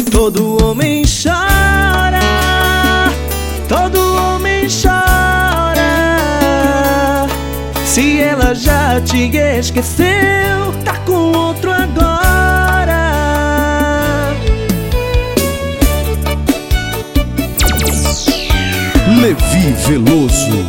Todo homem chora, todo homem chora. Se ela já te esqueceu, tá com outro agora. Levi Veloso.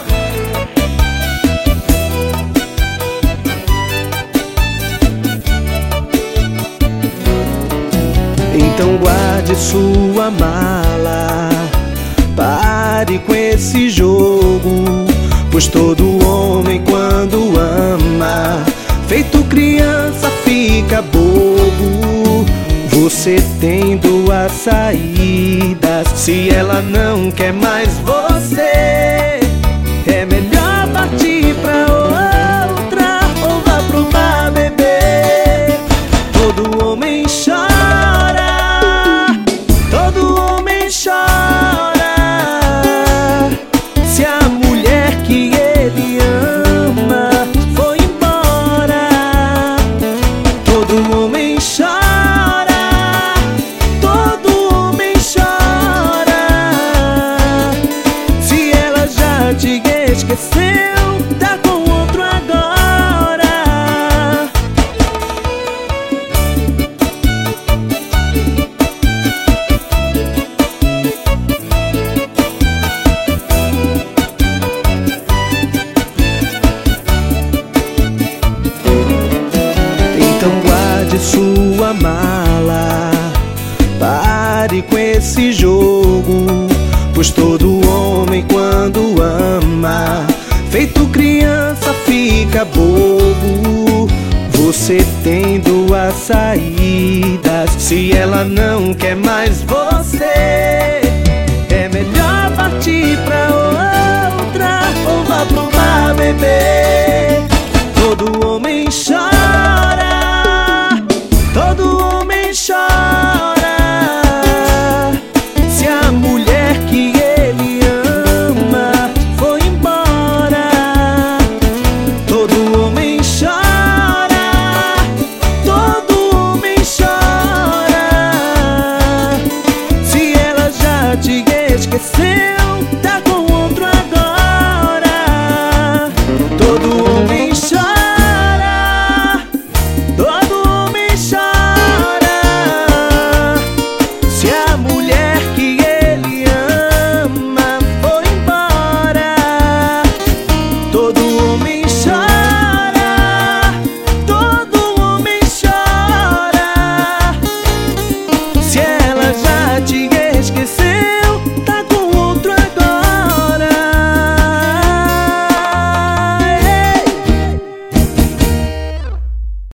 Então guarde sua mala, pare com esse jogo, pois todo homem quando ama, feito criança fica bobo. Você tem duas saídas, se ela não quer mais você, é melhor partir pra outra ou vá pro bar beber. Todo homem chora, todo homem chora. Se a mulher que ele ama foi embora. Todo homem chora, todo homem chora. Se ela já te esqueceu, tá com outro agora. Então guarde sua mala, pare com esse jogo, pois todo homem quando ama, feito criança fica bobo. Você tem duas saídas, se ela não quer mais você, é melhor partir pra outra ou vá pro bar beber.